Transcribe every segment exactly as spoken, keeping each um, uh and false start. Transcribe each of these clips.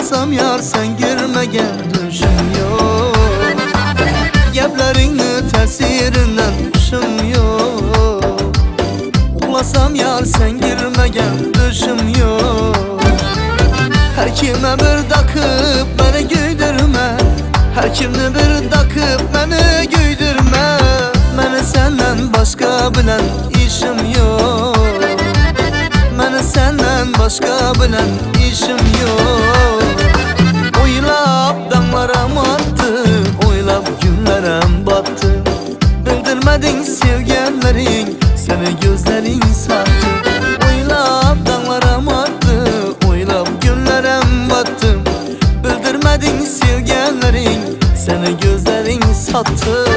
Uxlasam yar sen girmegen düşüm yok. Geplerini tesirinden kuşum yok. Uxlasam yar sen girmegen düşüm yok. Her kime bir dakıp beni güydürme, her kimni bir dakıp beni güydürme. Meni senden başka bilen işim yok. Meni senden başka bilen işim yok. Oylap damlaram attı, oylap günlerim battı. Bildirmedin sevgenlerin, seni gözlerin sattı. Oylap damlaram attı, oylap günlerim battı. Bildirmedin sevgenlerin, seni gözlerin sattı.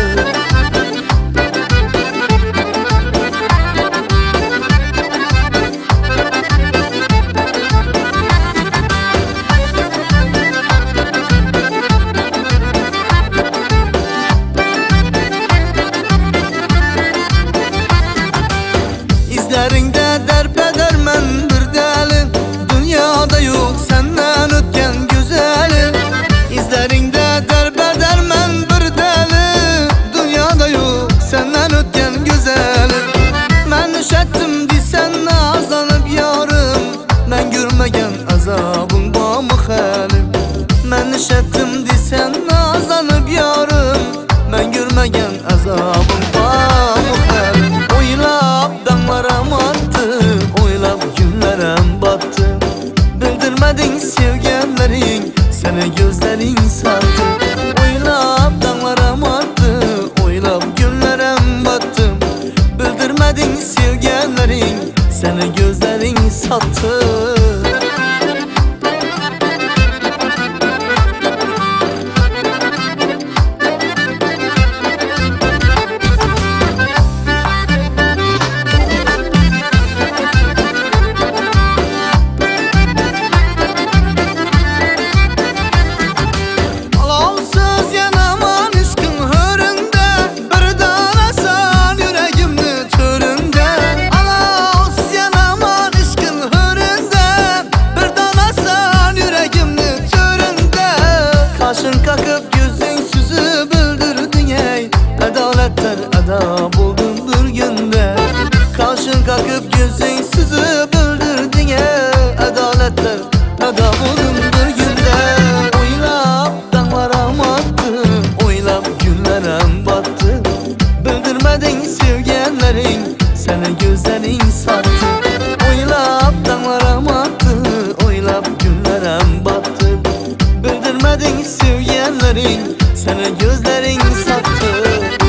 İzlerinde derbedermen bir deli, dünyada yok senden ötken güzeli. İzlerinde derbedermen bir deli, dünyada yok senden ötken güzeli. Ben üşettim desen azanıp yarım, ben görmegen azabın bağımı halim. Ben üşettim desen azanıp yarım, ben görmegen azabın bağımı halim. Oylap damlaram attı, oylap günlerim battı. Bildirmedin sevgenlerin, seni gözlerin sattı. Oylap damlaram attı, oylap günlerim battı. Bildirmedin sevgenlerin, seni gözlerin sattı. Kaşın kakıp gözün süzü bildirdin ey, adaletler eda buldun bir günde. Kaşın kakıp gözün süzü bildirdin ey, adaletler eda buldun bir günde. Oylap damlaram attı, oylap günlerim battı. Bildirmedin sevgenlerin, seni gözlerin sattı. Oylap damlaram attı, oylap günlerim battı. Bildirmedin sevgenlerin, seni gözlerin sattı.